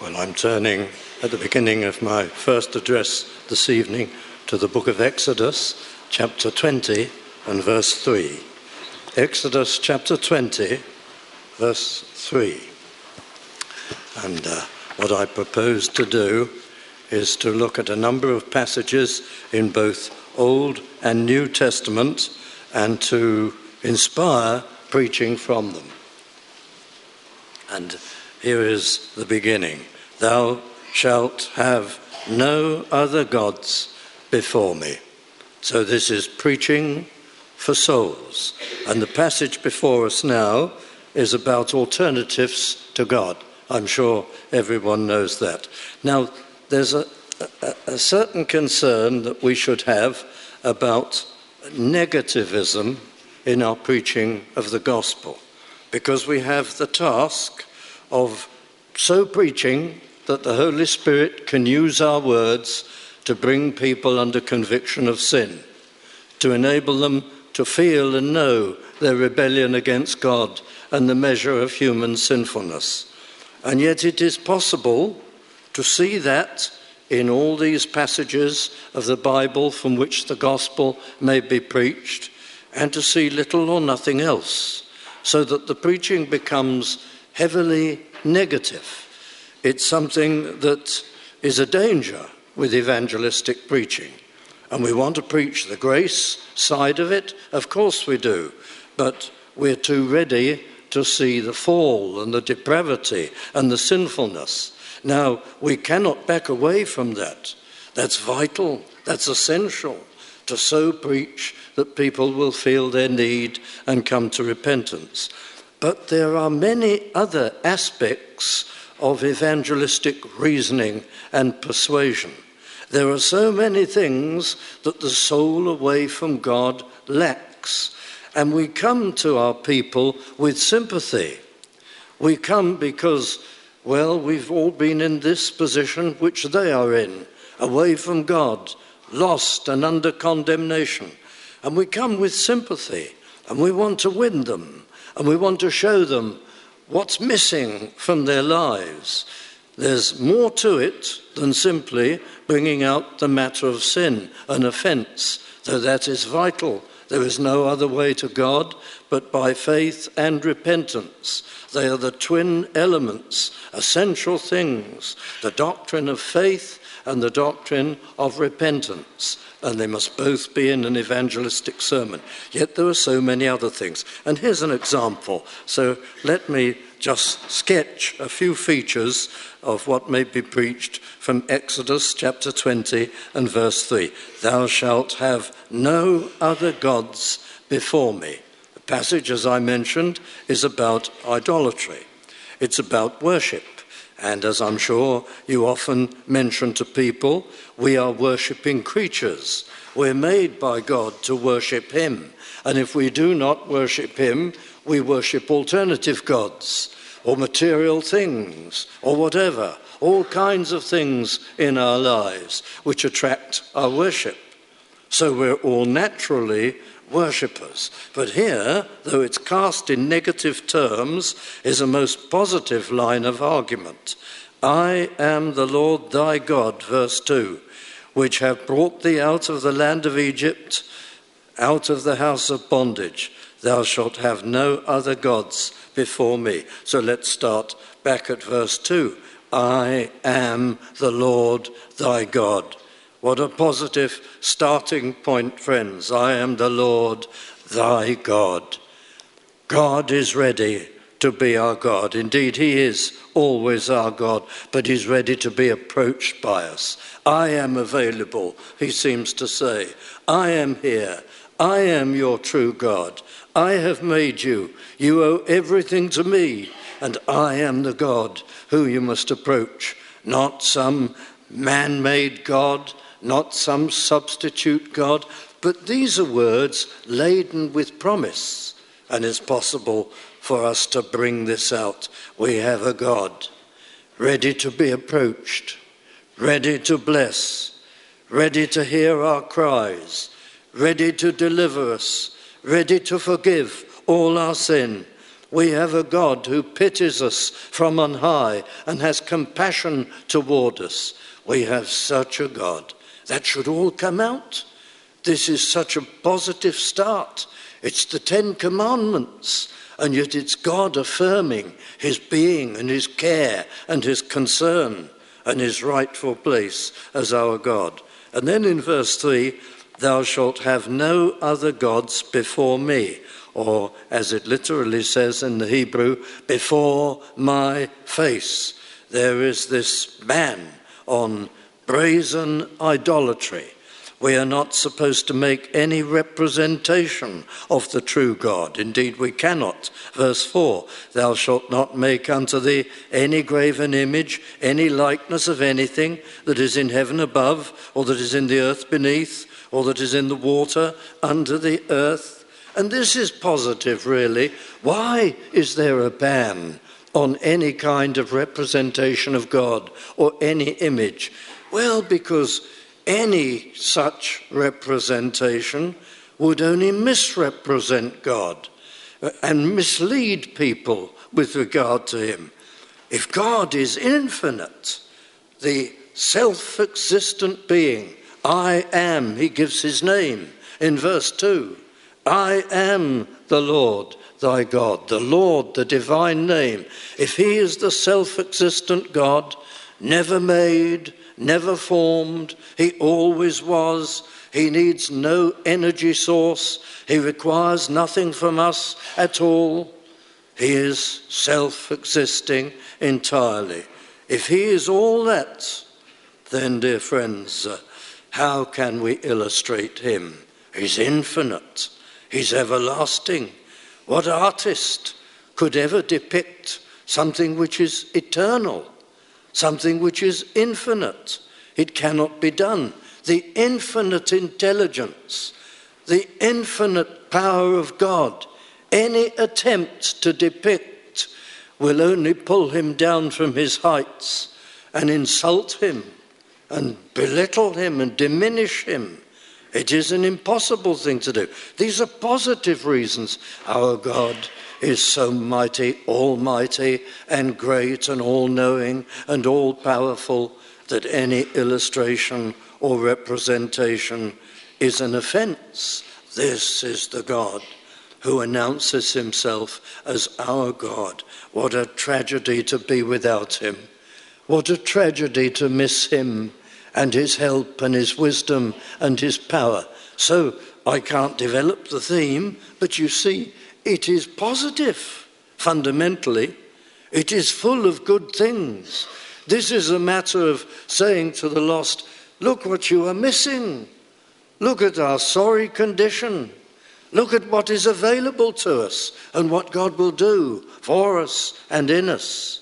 Well, I'm turning at the beginning of my first address this evening to the book of Exodus, chapter 20 and verse 3. Exodus chapter 20, verse 3. And what I propose to do is to look at a number of passages in both Old and New Testament and to inspire preaching from them. And here is the beginning. Thou shalt have no other gods before me. So this is preaching for souls. And the passage before us now is about alternatives to God. I'm sure everyone knows that. Now, there's a certain concern that we should have about negativism in our preaching of the gospel, because we have the task of so preaching that the Holy Spirit can use our words to bring people under conviction of sin, to enable them to feel and know their rebellion against God and the measure of human sinfulness. And yet it is possible to see that in all these passages of the Bible from which the gospel may be preached, and to see little or nothing else, so that the preaching becomes heavily negative. It's something that is a danger with evangelistic preaching. And we want to preach the grace side of it, of course we do, but we're too ready to see the fall and the depravity and the sinfulness. Now, we cannot back away from that. That's vital, that's essential, to so preach that people will feel their need and come to repentance. But there are many other aspects of evangelistic reasoning and persuasion. There are so many things that the soul away from God lacks. And we come to our people with sympathy. We come because, well, we've all been in this position which they are in, away from God, lost and under condemnation. And we come with sympathy, and we want to win them, and we want to show them what's missing from their lives. There's more to it than simply bringing out the matter of sin and offence, though that is vital. There is no other way to God but by faith and repentance. They are the twin elements, essential things, the doctrine of faith and the doctrine of repentance. And they must both be in an evangelistic sermon. Yet there are so many other things. And here's an example. So let me just sketch a few features of what may be preached from Exodus chapter 20 and verse 3. Thou shalt have no other gods before me. The passage, as I mentioned, is about idolatry. It's about worship. And as I'm sure you often mention to people, we are worshipping creatures. We're made by God to worship him. And if we do not worship him, we worship alternative gods or material things or whatever, all kinds of things in our lives which attract our worship. So we're all naturally worshippers. But here, though it's cast in negative terms, is a most positive line of argument. I am the Lord thy God, verse 2, which have brought thee out of the land of Egypt, out of the house of bondage. Thou shalt have no other gods before me. So let's start back at verse 2. I am the Lord thy God. What a positive starting point, friends. I am the Lord thy God. God is ready to be our God. Indeed, he is always our God, but he's ready to be approached by us. I am available, he seems to say. I am here. I am your true God. I have made you. You owe everything to me, and I am the God who you must approach, not some man-made God, not some substitute God, but these are words laden with promise, and it's possible for us to bring this out. We have a God ready to be approached, ready to bless, ready to hear our cries, ready to deliver us, ready to forgive all our sin, We have a God who pities us from on high and has compassion toward us. We have such a God. That should all come out. This is such a positive start. It's the 10 Commandments, and yet it's God affirming his being and his care and his concern and his rightful place as our God. And then in verse 3, thou shalt have no other gods before me, or as it literally says in the Hebrew, before my face. There is this ban on brazen idolatry. We are not supposed to make any representation of the true God. Indeed, we cannot. Verse 4, thou shalt not make unto thee any graven image, any likeness of anything that is in heaven above, or that is in the earth beneath, or that is in the water under the earth. And this is positive, really. Why is there a ban on any kind of representation of God or any image? Well, because any such representation would only misrepresent God and mislead people with regard to him. If God is infinite, the self-existent being, I am, he gives his name in verse 2. I am the Lord thy God, the Lord, the divine name. If he is the self-existent God, never made, never formed, he always was, he needs no energy source, he requires nothing from us at all, he is self-existing entirely. If he is all that, then, dear friends, how can we illustrate him? He's infinite. He's everlasting. What artist could ever depict something which is eternal, something which is infinite? It cannot be done. The infinite intelligence, the infinite power of God, any attempt to depict will only pull him down from his heights and insult him and belittle him and diminish him. It is an impossible thing to do. These are positive reasons. Our God is so mighty, almighty, and great, and all-knowing, and all-powerful, that any illustration or representation is an offense. This is the God who announces himself as our God. What a tragedy to be without him. What a tragedy to miss him and his help and his wisdom and his power. So I can't develop the theme, but you see, it is positive, fundamentally. It is full of good things. This is a matter of saying to the lost, look what you are missing. Look at our sorry condition. Look at what is available to us and what God will do for us and in us.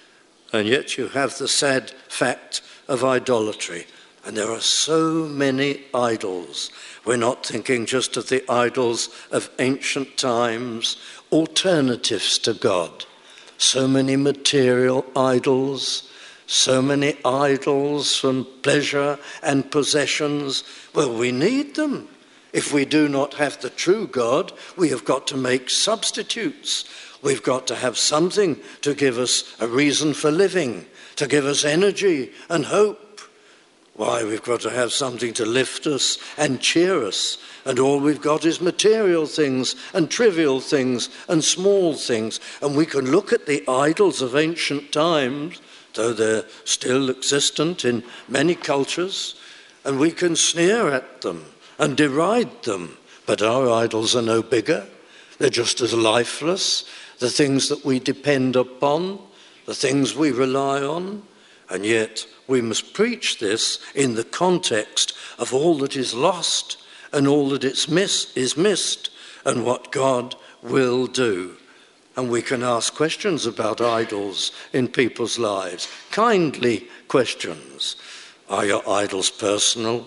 And yet you have the sad fact of idolatry. And there are so many idols. We're not thinking just of the idols of ancient times, alternatives to God. So many material idols, so many idols from pleasure and possessions. Well, we need them. If we do not have the true God, we have got to make substitutes. We've got to have something to give us a reason for living, to give us energy and hope. Why, we've got to have something to lift us and cheer us. And all we've got is material things and trivial things and small things. And we can look at the idols of ancient times, though they're still existent in many cultures, and we can sneer at them and deride them. But our idols are no bigger. They're just as lifeless. The things that we depend upon, the things we rely on. And yet we must preach this in the context of all that is lost and all that is missed and what God will do. And we can ask questions about idols in people's lives, kindly questions. Are your idols personal?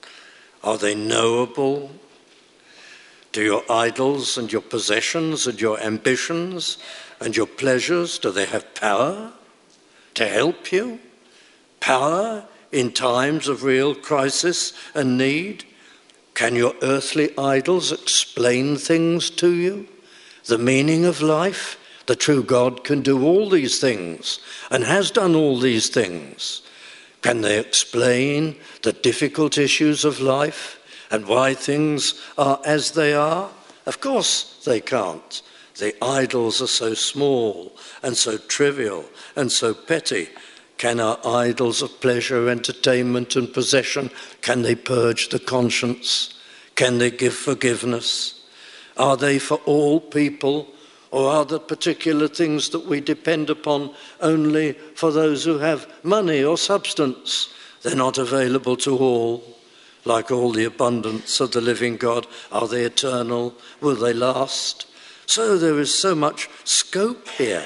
Are they knowable? Do your idols and your possessions and your ambitions and your pleasures, do they have power to help you? Power in times of real crisis and need? Can your earthly idols explain things to you? The meaning of life? The true God can do all these things and has done all these things. Can they explain the difficult issues of life and why things are as they are? Of course they can't. The idols are so small and so trivial and so petty. Can our idols of pleasure, entertainment and possession, can they purge the conscience? Can they give forgiveness? Are they for all people, or are there particular things that we depend upon only for those who have money or substance? They're not available to all. Like all the abundance of the living God, are they eternal? Will they last? So there is so much scope here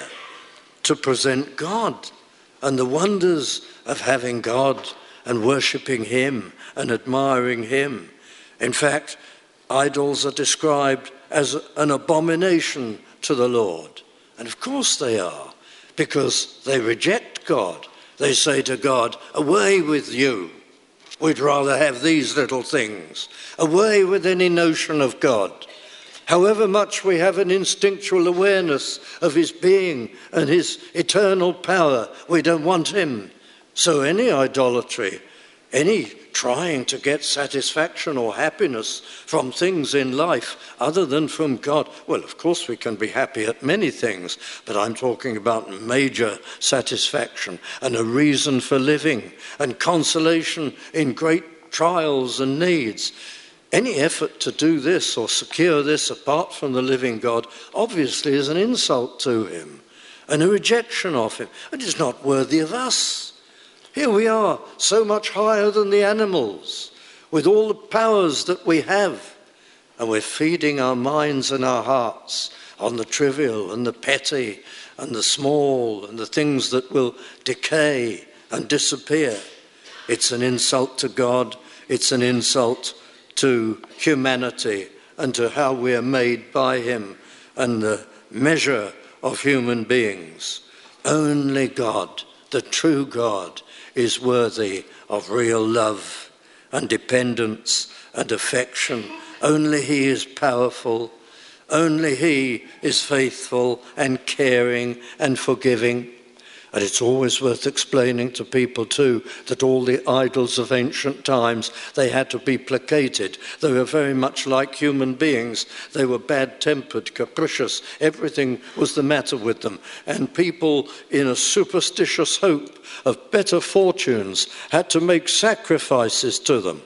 to present God and the wonders of having God and worshipping him and admiring him. In fact, idols are described as an abomination to the Lord. And of course they are, because they reject God. They say to God, away with you. We'd rather have these little things. Away with any notion of God. However much we have an instinctual awareness of his being and his eternal power, we don't want him. So any idolatry, any trying to get satisfaction or happiness from things in life other than from God, well, of course we can be happy at many things, but I'm talking about major satisfaction and a reason for living and consolation in great trials and needs. Any effort to do this or secure this apart from the living God obviously is an insult to him and a rejection of him. It is not worthy of us. Here we are, so much higher than the animals, with all the powers that we have, and we're feeding our minds and our hearts on the trivial and the petty and the small and the things that will decay and disappear. It's an insult to God, it's an insult to humanity and to how we are made by him and the measure of human beings. Only God, the true God, is worthy of real love and dependence and affection. Only he is powerful. Only he is faithful and caring and forgiving. And it's always worth explaining to people too that all the idols of ancient times, they had to be placated. They were very much like human beings. They were bad-tempered, capricious. Everything was the matter with them. And people in a superstitious hope of better fortunes had to make sacrifices to them.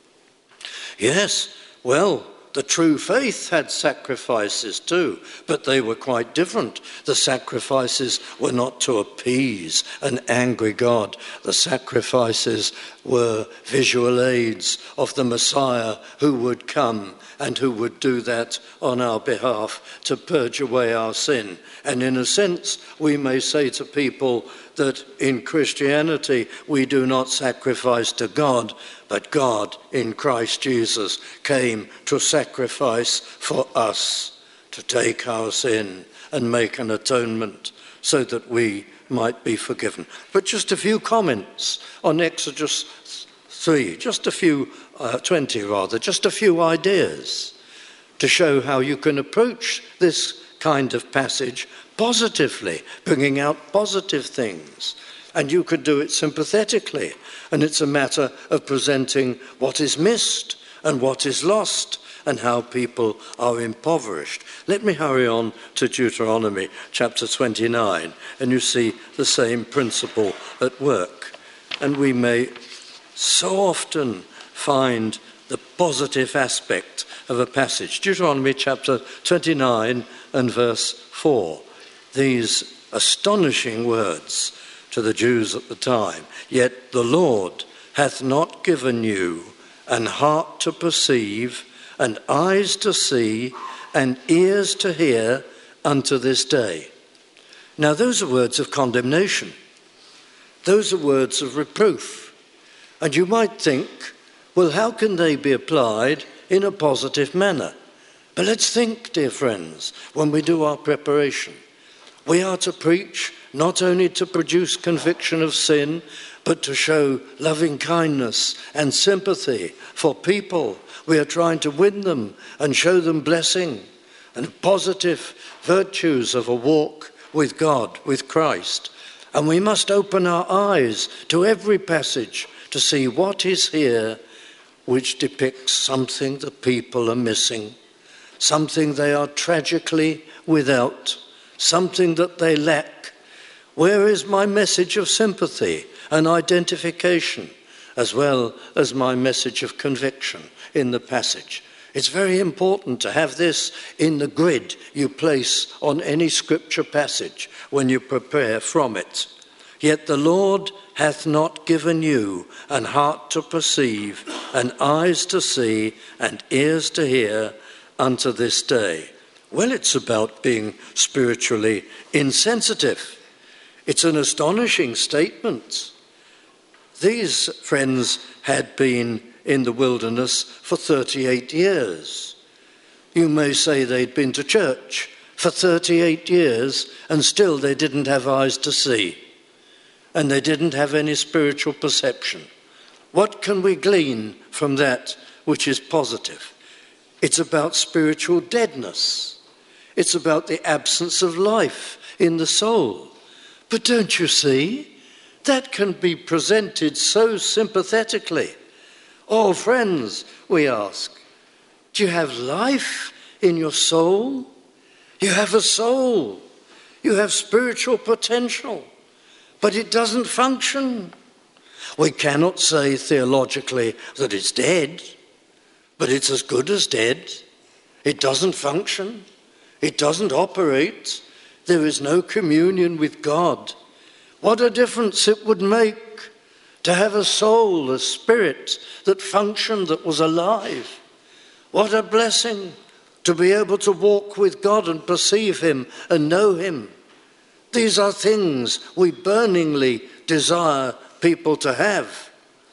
Yes, well, the true faith had sacrifices too, but they were quite different. The sacrifices were not to appease an angry God. The sacrifices were visual aids of the Messiah who would come and who would do that on our behalf to purge away our sin. And in a sense, we may say to people that in Christianity we do not sacrifice to God, but God in Christ Jesus came to sacrifice for us, to take our sin and make an atonement so that we might be forgiven. But just a few comments on Exodus 3, just a few ideas to show how you can approach this kind of passage positively, bringing out positive things. And you could do it sympathetically. And it's a matter of presenting what is missed and what is lost and how people are impoverished. Let me hurry on to Deuteronomy chapter 29, and you see the same principle at work. And we may so often find the positive aspect of a passage. Deuteronomy chapter 29 and verse 4. These astonishing words to the Jews at the time. Yet the Lord hath not given you an heart to perceive, and eyes to see, and ears to hear unto this day. Now those are words of condemnation. Those are words of reproof. And you might think, well, how can they be applied in a positive manner? But let's think, dear friends, when we do our preparation. We are to preach not only to produce conviction of sin, but to show loving kindness and sympathy for people. We are trying to win them and show them blessing and a positive virtues of a walk with God, with Christ. And we must open our eyes to every passage to see what is here which depicts something the people are missing, something they are tragically without, something that they lack. Where is my message of sympathy and identification, as well as my message of conviction in the passage? It's very important to have this in the grid you place on any scripture passage when you prepare from it. Yet the Lord hath not given you an heart to perceive, and eyes to see, and ears to hear unto this day. Well, it's about being spiritually insensitive. It's an astonishing statement. These friends had been in the wilderness for 38 years. You may say they'd been to church for 38 years and still they didn't have eyes to see. And they didn't have any spiritual perception. What can we glean from that which is positive? It's about spiritual deadness. It's about the absence of life in the soul. But don't you see? That can be presented so sympathetically. Oh, friends, we ask, do you have life in your soul? You have a soul. You have spiritual potential. But it doesn't function. We cannot say theologically that it's dead, but it's as good as dead. It doesn't function. It doesn't operate. There is no communion with God. What a difference it would make to have a soul, a spirit that functioned, that was alive. What a blessing to be able to walk with God and perceive him and know him. These are things we burningly desire people to have.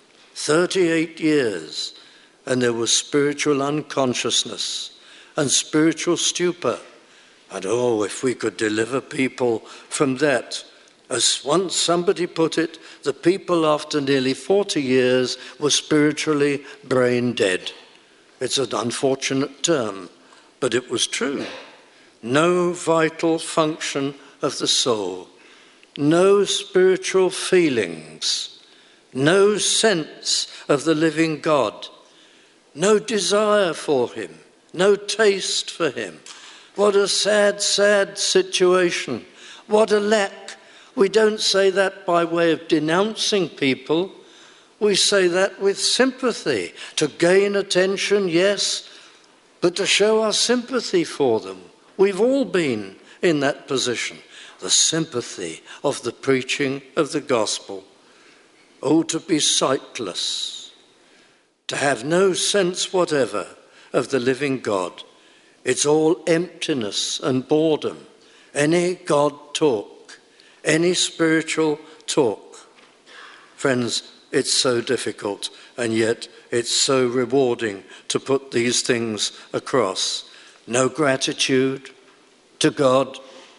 38 years, and there was spiritual unconsciousness and spiritual stupor. And oh, if we could deliver people from that. As once somebody put it, the people after nearly 40 years were spiritually brain dead. It's an unfortunate term, but it was true. No vital function of the soul, no spiritual feelings, no sense of the living God, no desire for him, no taste for him. What a sad, sad situation. What a lack. We don't say that by way of denouncing people. We say that with sympathy, to gain attention, yes, but to show our sympathy for them. We've all been in that position. The sympathy of the preaching of the gospel. Oh, to be sightless, to have no sense whatever of the living God. It's all emptiness and boredom. Any God talk, any spiritual talk. Friends, it's so difficult, and yet it's so rewarding to put these things across. No gratitude to God,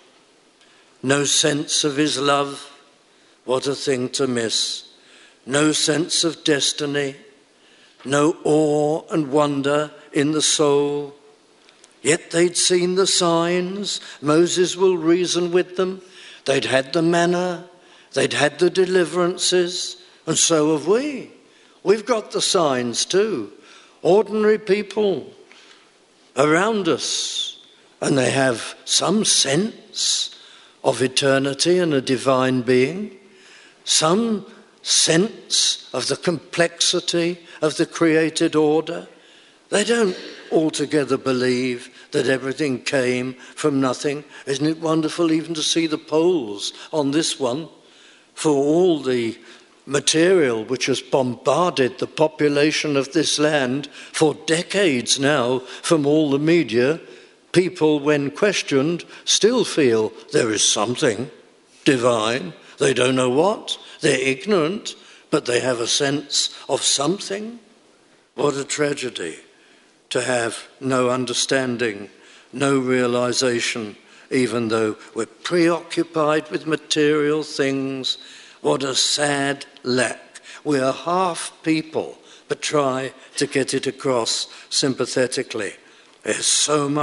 no sense of his love. What a thing to miss. No sense of destiny, no awe and wonder in the soul. Yet they'd seen the signs. Moses will reason with them. They'd had the manna, they'd had the deliverances, and so have we. We've got the signs too. Ordinary people around us, and they have some sense of eternity and a divine being, some sense of the complexity of the created order. They don't altogether believe that everything came from nothing. Isn't it wonderful even to see the poles on this one? For all the material which has bombarded the population of this land for decades now from all the media, people, when questioned, still feel there is something divine. They don't know what, they're ignorant, but they have a sense of something. What a tragedy to have no understanding, no realization, even though we're preoccupied with material things. What a sad lack. We are half people, but try to get it across sympathetically. There's so much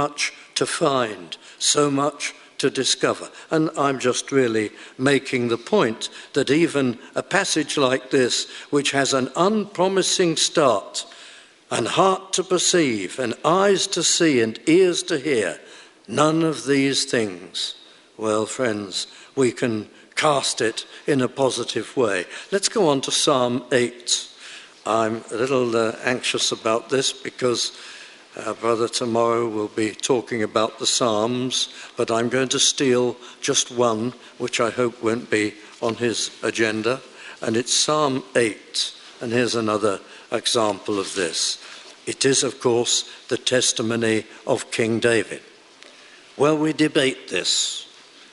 to find, so much to discover. And I'm just really making the point that even a passage like this, which has an unpromising start, and heart to perceive, and eyes to see, and ears to hear, none of these things, well, friends, we can cast it in a positive way. Let's go on to Psalm 8. I'm a little anxious about this because our brother tomorrow will be talking about the Psalms, but I'm going to steal just one, which I hope won't be on his agenda, and it's Psalm 8. And here's another example of this. It is, of course, the testimony of King David. Well, we debate this.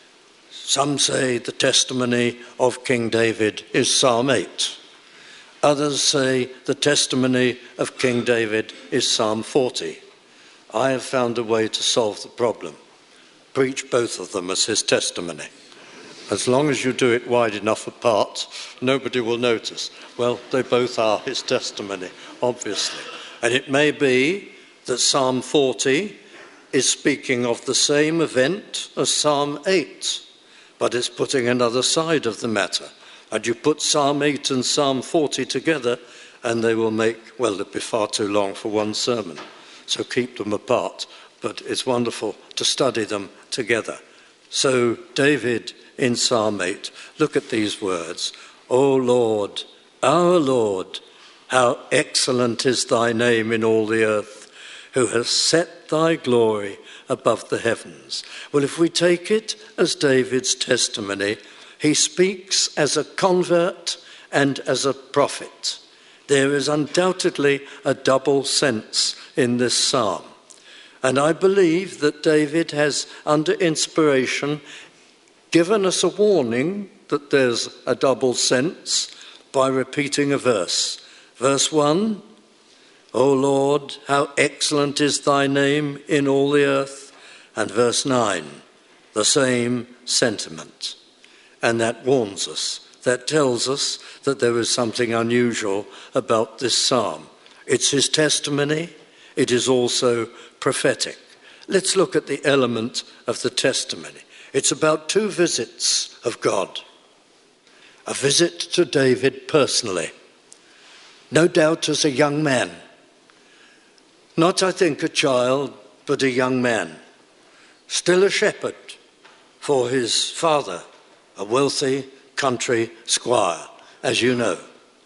Some say the testimony of King David is Psalm 8. Others say the testimony of King David is Psalm 40. I have found a way to solve the problem. Preach both of them as his testimony. As long as you do it wide enough apart, nobody will notice. Well, they both are his testimony, obviously. And it may be that Psalm 40 is speaking of the same event as Psalm 8, but it's putting another side of the matter. And you put Psalm 8 and Psalm 40 together, and they will make, well, it'd be far too long for one sermon. So keep them apart. But it's wonderful to study them together. So David in Psalm 8, look at these words. O Lord, our Lord, how excellent is thy name in all the earth, who has set thy glory above the heavens. Well, if we take it as David's testimony, he speaks as a convert and as a prophet. There is undoubtedly a double sense in this psalm. And I believe that David has, under inspiration, given us a warning that there's a double sense by repeating a verse. Verse 1, O Lord, how excellent is thy name in all the earth. And verse 9, the same sentiment. And that warns us, that tells us that there is something unusual about this psalm. It's his testimony, it is also prophetic. Let's look at the element of the testimony. It's about two visits of God. A visit to David personally, no doubt as a young man. Not, I think, a child, but a young man. Still a shepherd for his father, a wealthy country squire, as you know.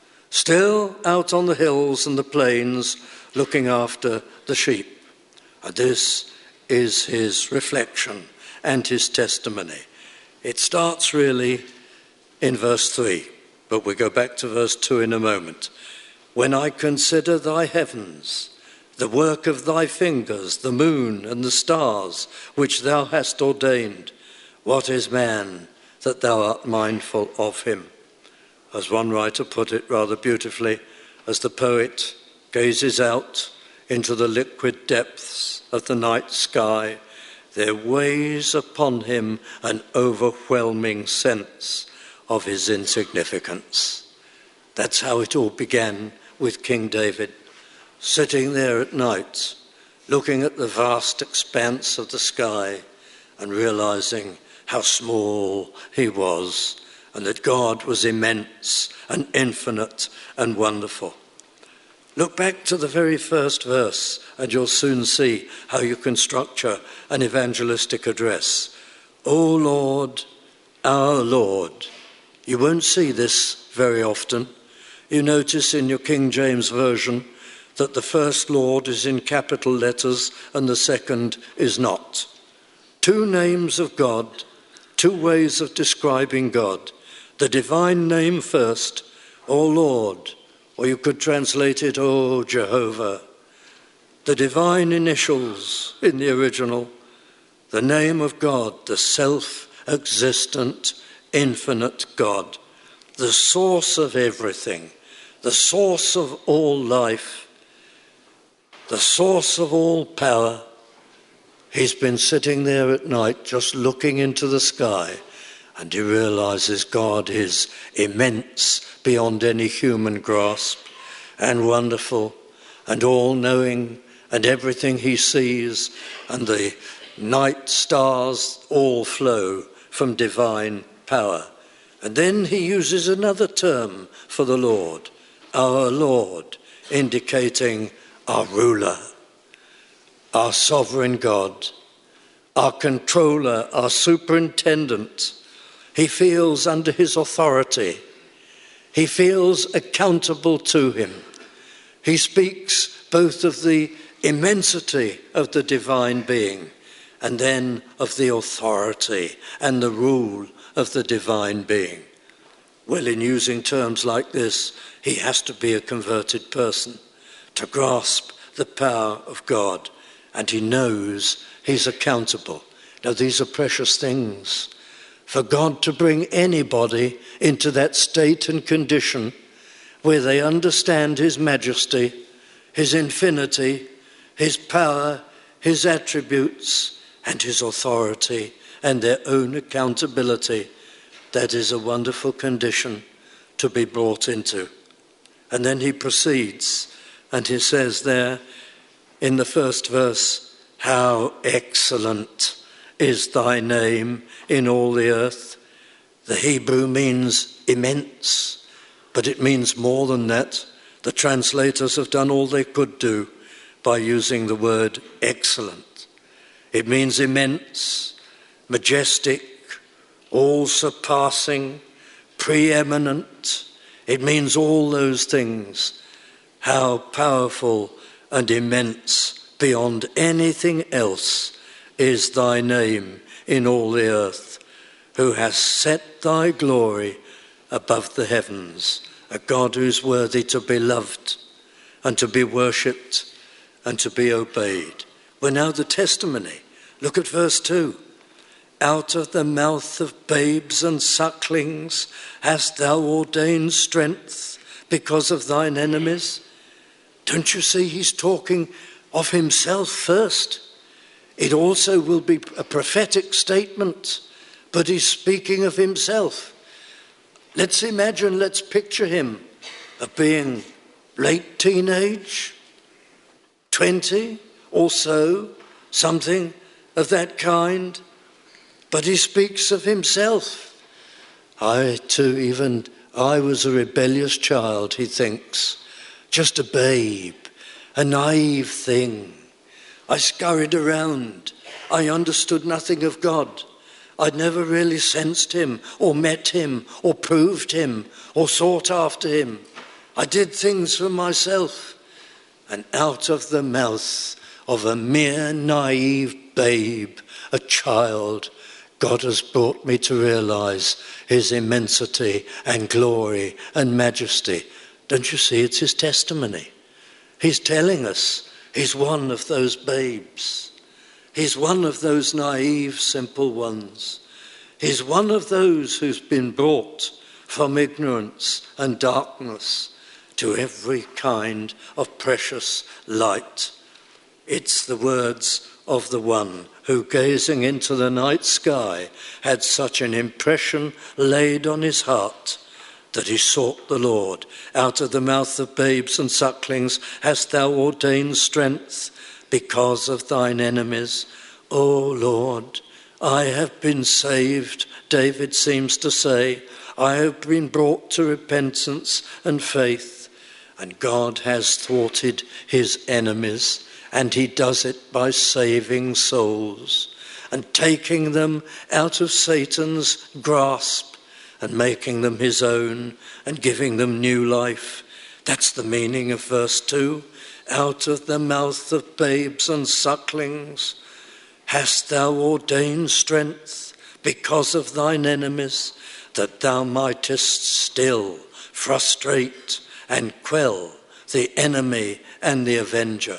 Still out on the hills and the plains looking after the sheep. And this is his reflection and his testimony. It starts really in verse 3, but we go back to verse 2 in a moment. When I consider thy heavens, the work of thy fingers, the moon and the stars, which thou hast ordained, what is man that thou art mindful of him? As one writer put it rather beautifully, as the poet gazes out into the liquid depths of the night sky, there weighs upon him an overwhelming sense of his insignificance. That's how it all began with King David, sitting there at night, looking at the vast expanse of the sky and realizing how small he was and that God was immense and infinite and wonderful. Look back to the very first verse and you'll soon see how you can structure an evangelistic address. O Lord, our Lord. You won't see this very often. You notice in your King James Version that the first Lord is in capital letters and the second is not. Two names of God, two ways of describing God. The divine name first, O Lord, or you could translate it, O Jehovah. The divine initials in the original, the name of God, the self-existent, infinite God, the source of everything, the source of all life, the source of all power. He's been sitting there at night just looking into the sky, and he realizes God is immense beyond any human grasp and wonderful and all-knowing, and everything he sees and the night stars all flow from divine power. And then he uses another term for the Lord, our Lord, indicating our ruler, our sovereign God, our controller, our superintendent. He feels under his authority. He feels accountable to him. He speaks both of the immensity of the divine being and then of the authority and the rule of the divine being. Well, in using terms like this, he has to be a converted person to grasp the power of God, and he knows he's accountable. Now, these are precious things. For God to bring anybody into that state and condition where they understand his majesty, his infinity, his power, his attributes, and his authority, and their own accountability, that is a wonderful condition to be brought into. And then he proceeds, and he says there in the first verse, "How excellent is thy name in all the earth." The Hebrew means immense, but it means more than that. The translators have done all they could do by using the word excellent. It means immense, majestic, all-surpassing, preeminent. It means all those things. How powerful and immense beyond anything else is thy name in all the earth, who has set thy glory above the heavens, a God who's worthy to be loved and to be worshipped and to be obeyed. Well, now the testimony. Look at verse 2. Out of the mouth of babes and sucklings hast thou ordained strength because of thine enemies. Don't you see he's talking of himself first? It also will be a prophetic statement, but he's speaking of himself. Let's picture him of being late teenage, 20 or so, something of that kind. But he speaks of himself. I was a rebellious child, he thinks, just a babe, a naive thing. I scurried around. I understood nothing of God. I'd never really sensed him or met him or proved him or sought after him. I did things for myself. And out of the mouth of a mere naive babe, a child, God has brought me to realize his immensity and glory and majesty. Don't you see, it's his testimony. He's telling us he's one of those babes. He's one of those naive, simple ones. He's one of those who's been brought from ignorance and darkness to every kind of precious light. It's the words of the one who, gazing into the night sky, had such an impression laid on his heart that he sought the Lord. Out of the mouth of babes and sucklings hast thou ordained strength because of thine enemies. O Lord, I have been saved, David seems to say. I have been brought to repentance and faith. And God has thwarted his enemies, and he does it by saving souls and taking them out of Satan's grasp and making them his own and giving them new life. That's the meaning of verse 2. Out of the mouth of babes and sucklings hast thou ordained strength because of thine enemies, that thou mightest still frustrate and quell the enemy and the avenger,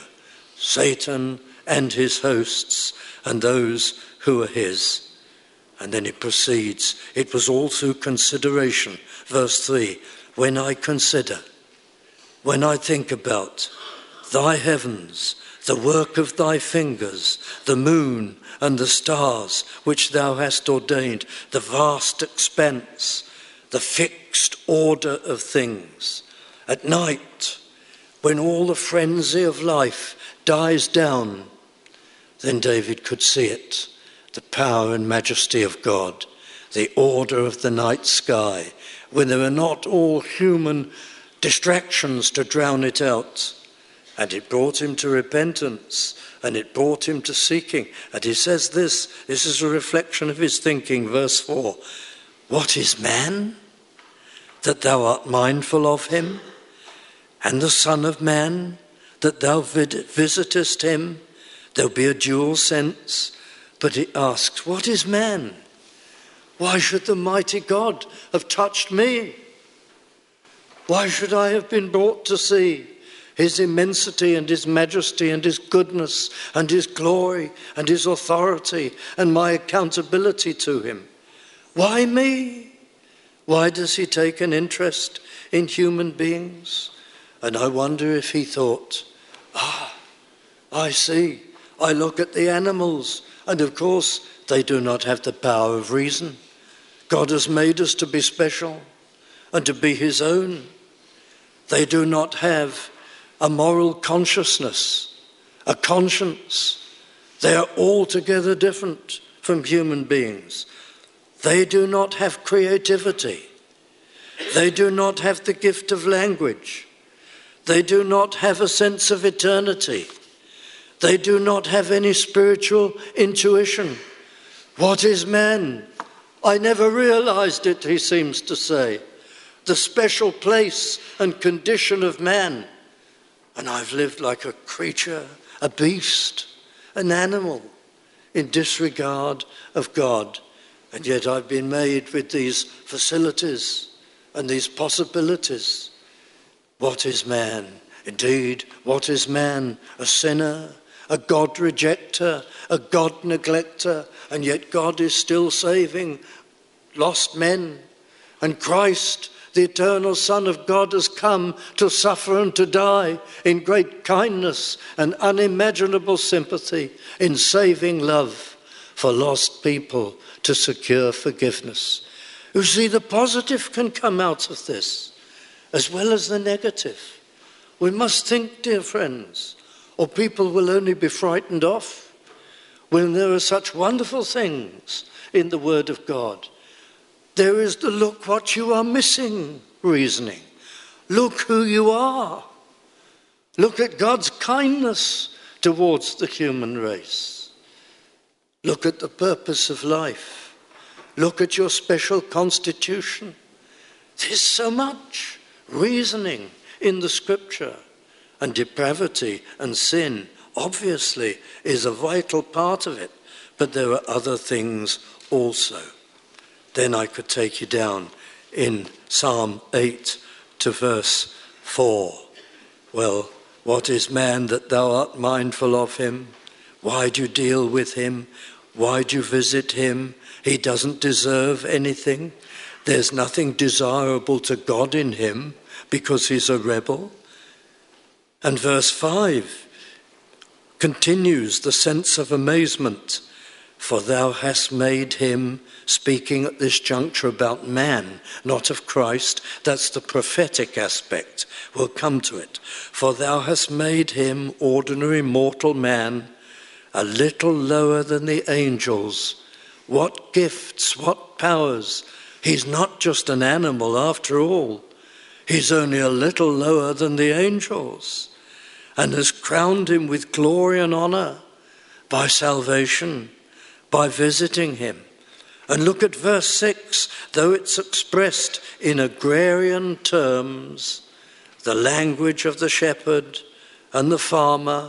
Satan and his hosts and those who are his. And then it proceeds. It was all through consideration. Verse 3, when I consider, when I think about thy heavens, the work of thy fingers, the moon and the stars which thou hast ordained, the vast expanse, the fixed order of things. At night, when all the frenzy of life dies down, Then David could see it, the power and majesty of God, the order of the night sky, when there were not all human distractions to drown it out. And it brought him to repentance, and it brought him to seeking. And he says this is a reflection of his thinking, verse 4. What is man, that thou art mindful of him? And the Son of Man, that thou visitest him? There'll be a dual sense, but he asks, what is man? Why should the mighty God have touched me? Why should I have been brought to see his immensity and his majesty and his goodness and his glory and his authority and my accountability to him? Why me? Why does he take an interest in human beings? And I wonder if he thought, I see. I look at the animals, and of course they do not have the power of reason. God has made us to be special and to be his own. They do not have a moral consciousness, a conscience. They are altogether different from human beings. They do not have creativity. They do not have the gift of language. They do not have a sense of eternity. They do not have any spiritual intuition. What is man? I never realized it, he seems to say. The special place and condition of man. And I've lived like a creature, a beast, an animal, in disregard of God. And yet I've been made with these facilities and these possibilities. What is man? Indeed, what is man? A sinner, a God rejecter, a God neglecter, and yet God is still saving lost men. And Christ, the eternal Son of God, has come to suffer and to die in great kindness and unimaginable sympathy, in saving love for lost people to secure forgiveness. You see, the positive can come out of this, as well as the negative. We must think, dear friends, or people will only be frightened off when there are such wonderful things in the Word of God. There is the look what you are missing reasoning. Look who you are. Look at God's kindness towards the human race. Look at the purpose of life. Look at your special constitution. There's so much reasoning in the Scripture. And depravity and sin, obviously, is a vital part of it. But there are other things also. Then I could take you down in Psalm 8 to verse 4. Well, what is man that thou art mindful of him? Why do you deal with him? Why do you visit him? He doesn't deserve anything. There's nothing desirable to God in him because he's a rebel. And verse 5 continues the sense of amazement. For thou hast made him, speaking at this juncture about man, not of Christ. That's the prophetic aspect. We'll come to it. For thou hast made him, ordinary mortal man, a little lower than the angels. What gifts, what powers. He's not just an animal after all. He's only a little lower than the angels, and has crowned him with glory and honor by salvation, by visiting him. And look at verse 6, though it's expressed in agrarian terms, the language of the shepherd and the farmer,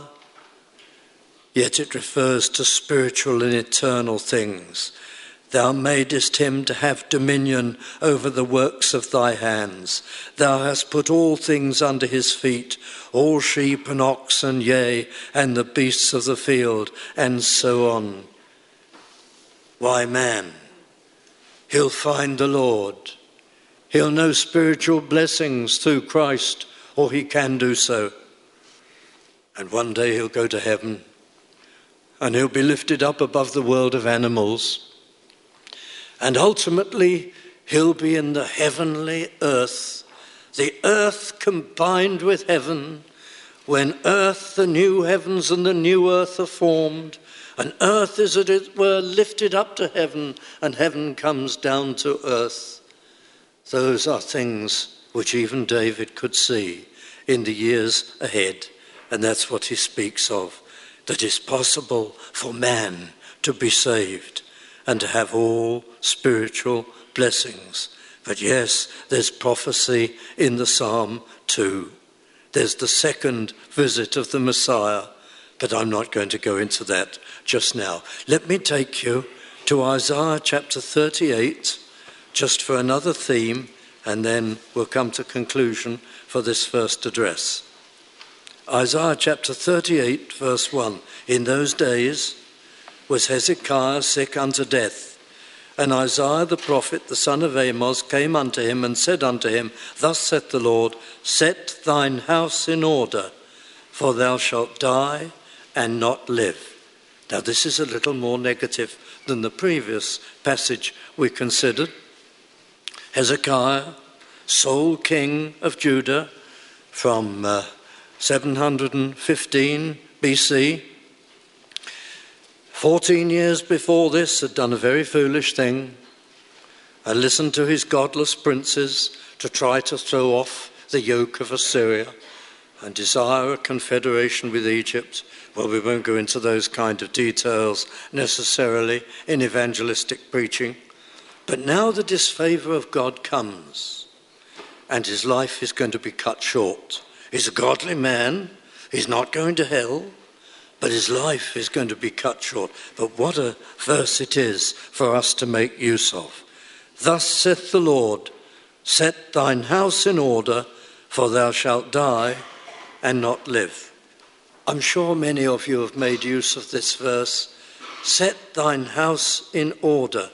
yet it refers to spiritual and eternal things. Thou madest him to have dominion over the works of thy hands. Thou hast put all things under his feet, all sheep and oxen, yea, and the beasts of the field, and so on. Why, man? He'll find the Lord. He'll know spiritual blessings through Christ, or he can do so. And one day he'll go to heaven, and he'll be lifted up above the world of animals. And ultimately, he'll be in the heavenly earth, the earth combined with heaven, when earth, the new heavens and the new earth are formed, And earth is, as it were, lifted up to heaven, and heaven comes down to earth. Those are things which even David could see in the years ahead. And that's what he speaks of, that it's possible for man to be saved and to have all spiritual blessings. But yes, there's prophecy in the psalm too. There's the second visit of the Messiah, but I'm not going to go into that just now. Let me take you to Isaiah chapter 38, just for another theme, and then we'll come to conclusion for this first address. Isaiah chapter 38, verse 1. In those days was Hezekiah sick unto death, and Isaiah the prophet, the son of Amos, came unto him and said unto him, Thus saith the Lord, Set thine house in order, for thou shalt die and not live. Now this is a little more negative than the previous passage we considered. Hezekiah, sole king of Judah from 715 BC, 14 years before this, had done a very foolish thing and listened to his godless princes to try to throw off the yoke of Assyria and desire a confederation with Egypt. Well, we won't go into those kind of details necessarily in evangelistic preaching. But now the disfavour of God comes, and his life is going to be cut short. He's a godly man. He's not going to hell, but his life is going to be cut short. But what a verse it is for us to make use of. Thus saith the Lord, Set thine house in order, for thou shalt die and not live. I'm sure many of you have made use of this verse. Set thine house in order.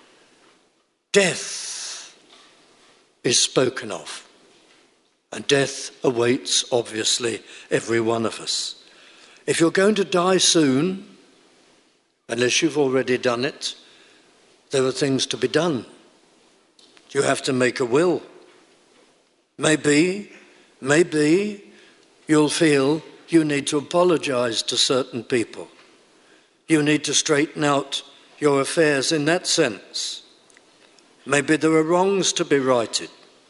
Death is spoken of, and death awaits, obviously, every one of us. If you're going to die soon, unless you've already done it, there are things to be done. You have to make a will. Maybe you'll feel you need to apologize to certain people. You need to straighten out your affairs in that sense. Maybe there are wrongs to be righted.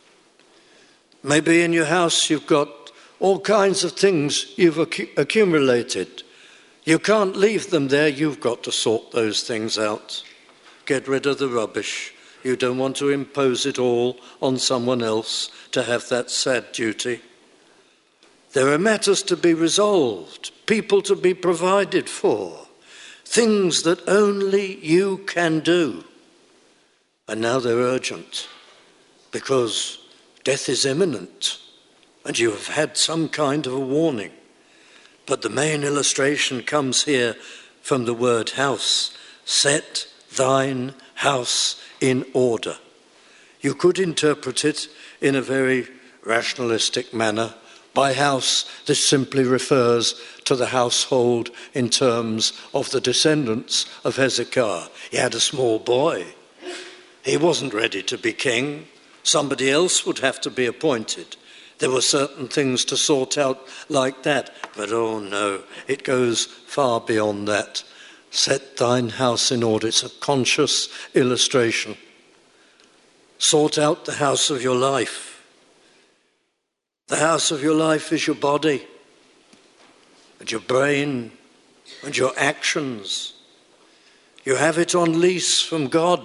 Maybe in your house you've got all kinds of things you've accumulated. You can't leave them there. You've got to sort those things out. Get rid of the rubbish. You don't want to impose it all on someone else to have that sad duty. There are matters to be resolved, people to be provided for, things that only you can do. And now they're urgent because death is imminent and you have had some kind of a warning. But the main illustration comes here from the word house. Set thine house in order. You could interpret it in a very rationalistic manner. By house, this simply refers to the household in terms of the descendants of Hezekiah. He had a small boy. He wasn't ready to be king. Somebody else would have to be appointed. There were certain things to sort out like that. But oh no, it goes far beyond that. Set thine house in order. It's a conscious illustration. Sort out the house of your life. The house of your life is your body and your brain and your actions. You have it on lease from God.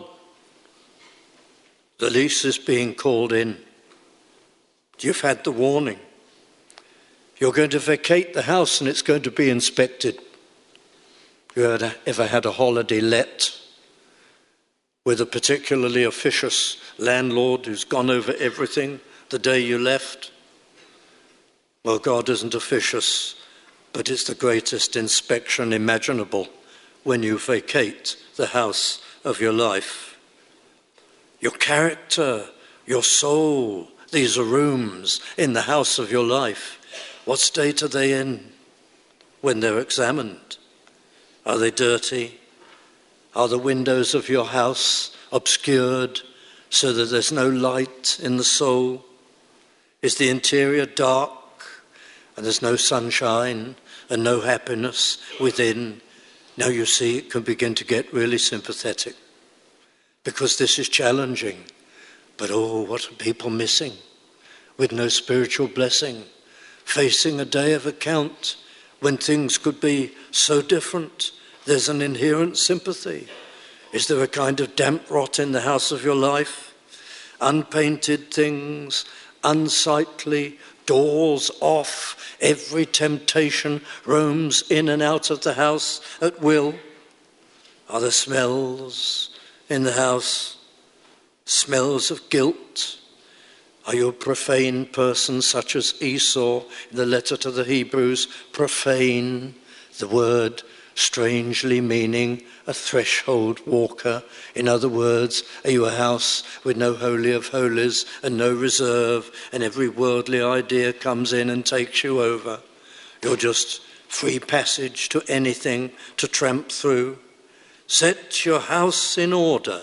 The lease is being called in. You've had the warning. You're going to vacate the house and it's going to be inspected. You ever had a holiday let with a particularly officious landlord who's gone over everything the day you left? Well, God isn't officious, but it's the greatest inspection imaginable when you vacate the house of your life. Your character, your soul, these are rooms in the house of your life. What state are they in when they're examined? Are they dirty? Are the windows of your house obscured so that there's no light in the soul? Is the interior dark and there's no sunshine and no happiness within? Now you see, it can begin to get really sympathetic because this is challenging. But oh, what are people missing with no spiritual blessing, facing a day of account when things could be so different? There's an inherent sympathy. Is there a kind of damp rot in the house of your life? Unpainted things, unsightly, doors off, every temptation roams in and out of the house at will. Are there smells in the house? Smells of guilt? Are you a profane person such as Esau in the letter to the Hebrews? Profane, the word strangely meaning a threshold walker. In other words, are you a house with no holy of holies and no reserve, and every worldly idea comes in and takes you over? You're just free passage to anything to tramp through. Set your house in order.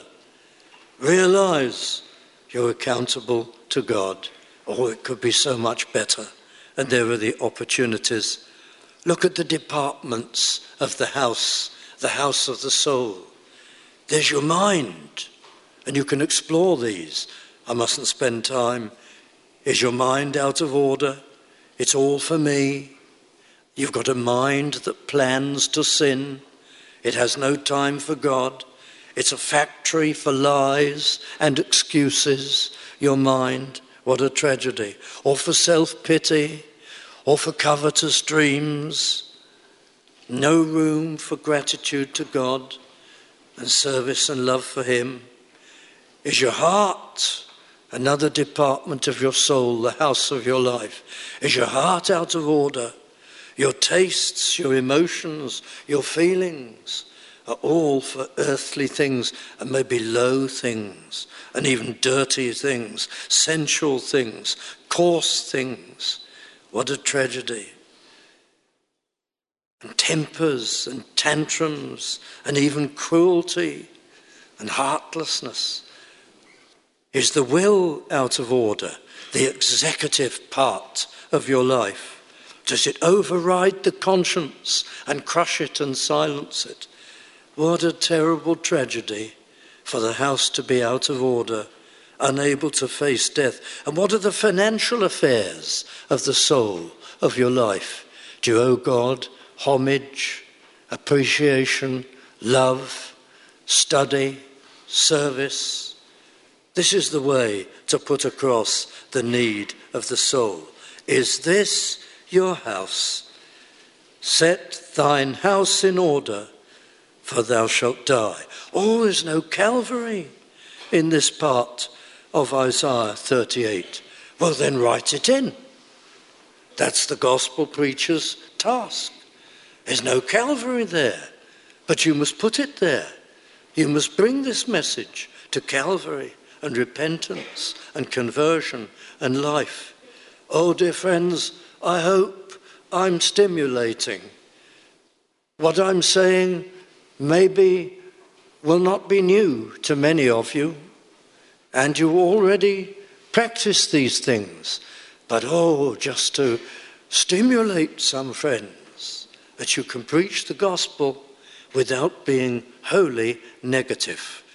Realize you're accountable to God. Oh, it could be so much better. And there are the opportunities. Look at the departments of the house of the soul. There's your mind, and you can explore these. I mustn't spend time. Is your mind out of order? It's all for me. You've got a mind that plans to sin. It has no time for God. It's a factory for lies and excuses. Your mind, what a tragedy. Or for self-pity, or for covetous dreams. No room for gratitude to God and service and love for him. Is your heart another department of your soul, the house of your life? Is your heart out of order? Your tastes, your emotions, your feelings are all for earthly things and maybe low things and even dirty things, sensual things, coarse things. What a tragedy. And tempers and tantrums and even cruelty and heartlessness. Is the will out of order, the executive part of your life? Does it override the conscience and crush it and silence it? What a terrible tragedy for the house to be out of order, unable to face death. And what are the financial affairs of the soul of your life? Do you owe God homage, appreciation, love, study, service? This is the way to put across the need of the soul. Is this your house? Set thine house in order, for thou shalt die. Oh, there's no Calvary in this part of Isaiah 38. Well, then write it in. That's the gospel preacher's task. There's no Calvary there, but you must put it there. You must bring this message to Calvary and repentance and conversion and life. Oh, dear friends, I hope I'm stimulating. What I'm saying maybe will not be new to many of you, and you already practice these things. But just to stimulate some friends, that you can preach the gospel without being wholly negative.